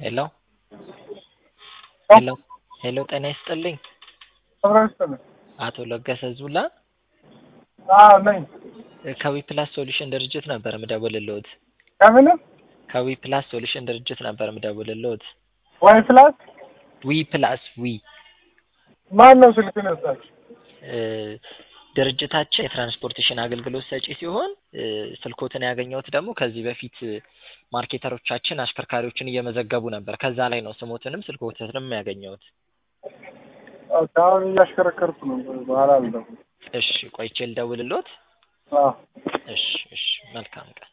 ሄሎ ሄሎ ሄሎ ጤና ይስጥልኝ። አቶ ለገሰ ዙላ ነኝ። ከዊፕላስ ሶሉሽን ድርጅት ነበር ምደውልልዎት። ከምን ከዊፕላስ ሶሉሽን ድርጅት ነበር ምደውልልዎት። ዊፕላስ ዊፕላስ ማን ነው ስልክ ነበር? ድርጅታችን የትራንስፖርቴሽን አገልግሎት ሰጪ ሲሆን ስልኮትን ያገኘሁት ደግሞ ከዚህ በፊት ማርኬተሮቻችን አሽከርካሪዎችን እየመዘገቡ ነበር። ከዛ ላይ ነው ስሞትንም ስልኮትንም ያገኘሁት። አሁን እያሽከረከርኩ ነው። በኋላ አልደውልም። እሺ ቆይቼ ልደውልልዎት። አዎ እሺ መልካም ቀን።